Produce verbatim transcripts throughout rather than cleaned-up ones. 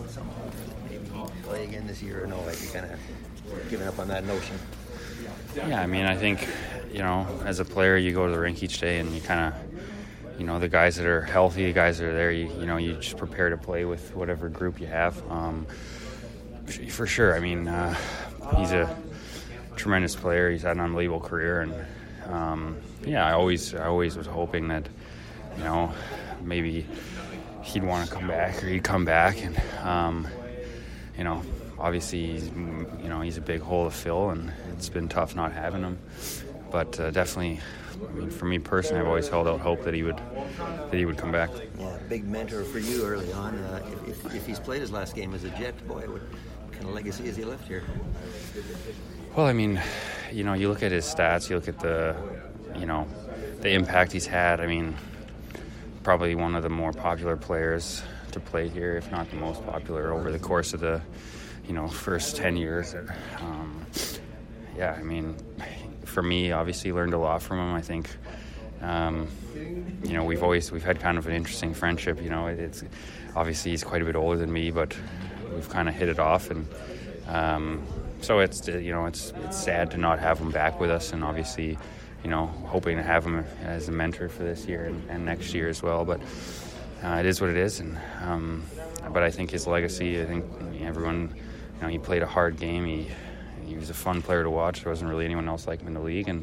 somehow maybe play again this year, or no? Like you kind of given up on that notion? Yeah, I mean, I think, you know, as a player, you go to the rink each day and you kind of, you know, the guys that are healthy, the guys that are there, you, you know, you just prepare to play with whatever group you have. Um, for sure, I mean, uh, he's a tremendous player. He's had an unbelievable career, and um, yeah, I always, I always was hoping that, you know, maybe he'd want to come back, or he'd come back, and um, you know, obviously, he's, you know, he's a big hole to fill, and it's been tough not having him. But uh, definitely, I mean, for me personally, I've always held out hope that he would that he would come back. Yeah, big mentor for you early on. Uh, if, if, if he's played his last game as a Jet, boy, what kind of legacy has he left here? Well, I mean, you know, you look at his stats, you look at the, you know, the impact he's had. I mean, probably one of the more popular players to play here, if not the most popular, over the course of the, you know, first ten years. Um, yeah, I mean, for me, obviously learned a lot from him. I think, um, you know, we've always, we've had kind of an interesting friendship, you know, it's, obviously he's quite a bit older than me, but we've kind of hit it off. And um, so it's, you know, it's, it's sad to not have him back with us, and obviously, you know, hoping to have him as a mentor for this year and, and next year as well. But uh, it is what it is. And, um, but I think his legacy, I think everyone, you know, he played a hard game. He he was a fun player to watch. There wasn't really anyone else like him in the league, and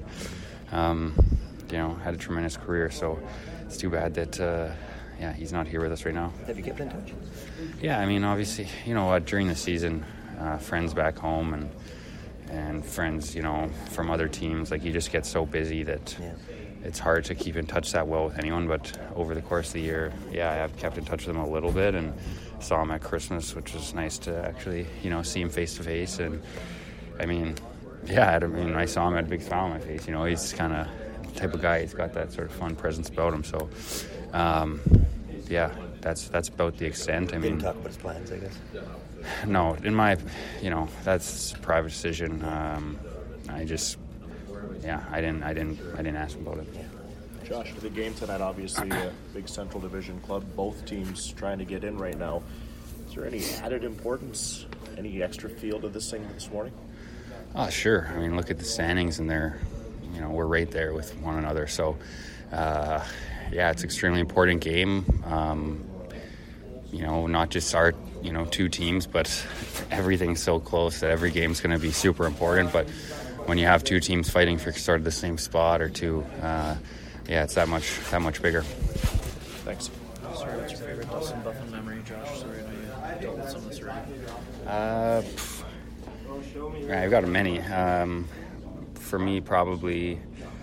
um, you know, had a tremendous career. So it's too bad that uh, yeah, he's not here with us right now. Have you kept in touch? Yeah, I mean, obviously, you know what, during the season, uh, friends back home and and friends, you know, from other teams, like you just get so busy that yeah. It's hard to keep in touch that well with anyone. But over the course of the year, yeah, I have kept in touch with him a little bit, and saw him at Christmas, which was nice to actually, you know, see him face to face. And I mean, yeah, I mean, I saw him, I had a big smile on my face. You know, he's kind of the type of guy. He's got that sort of fun presence about him. So, um, yeah, that's that's about the extent. I mean, didn't talk about his plans, I guess. No, in my, you know, that's a private decision. Um, I just, yeah, I didn't, I didn't, I didn't ask him about it. Josh, for the game tonight, obviously a big Central Division club, both teams trying to get in right now. Is there any added importance, any extra feel to this thing this morning? Oh, sure. I mean, look at the standings, and they're, you know, we're right there with one another. So, uh, yeah, it's an extremely important game. Um, you know, not just our, you know, two teams, but everything's so close that every game's going to be super important. But when you have two teams fighting for sort of the same spot or two, uh, yeah, it's that much that much bigger. Thanks. Sorry, what's your favorite Dustin Buffin memory, Josh? Sorry, I know you dealt with some of this already. Uh, yeah, I've got many. Um, for me, probably.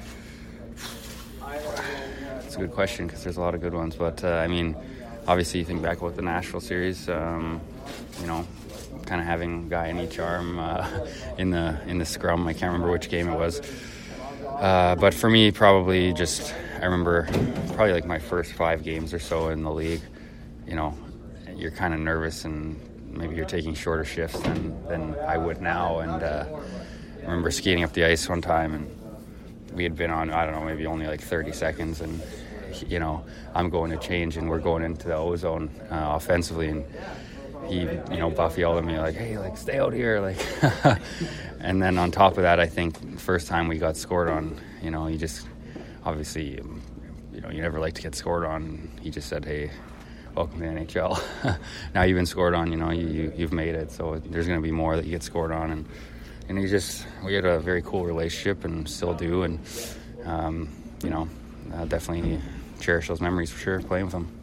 It's a good question because there's a lot of good ones. But uh, I mean, obviously, you think back about the Nashville series. Um, you know, kind of having a guy in each arm uh, in the in the scrum. I can't remember which game it was. Uh, but for me, probably just, I remember probably like my first five games or so in the league, you know, you're kind of nervous and maybe you're taking shorter shifts than, than I would now. And uh, I remember skating up the ice one time, and we had been on, I don't know, maybe only like thirty seconds. And, you know, I'm going to change and we're going into the O-zone uh, offensively. And he, you know, Buff yelled at me like, hey, like, stay out here. Like, and then on top of that, I think first time we got scored on, you know, he just, obviously, you know, you never like to get scored on. He just said, hey, welcome to the N H L. Now you've been scored on, you know, you, you, you've made it. So there's going to be more that you get scored on. And, and he just, we had a very cool relationship and still do. And, um, you know, uh, definitely cherish those memories for sure, playing with him.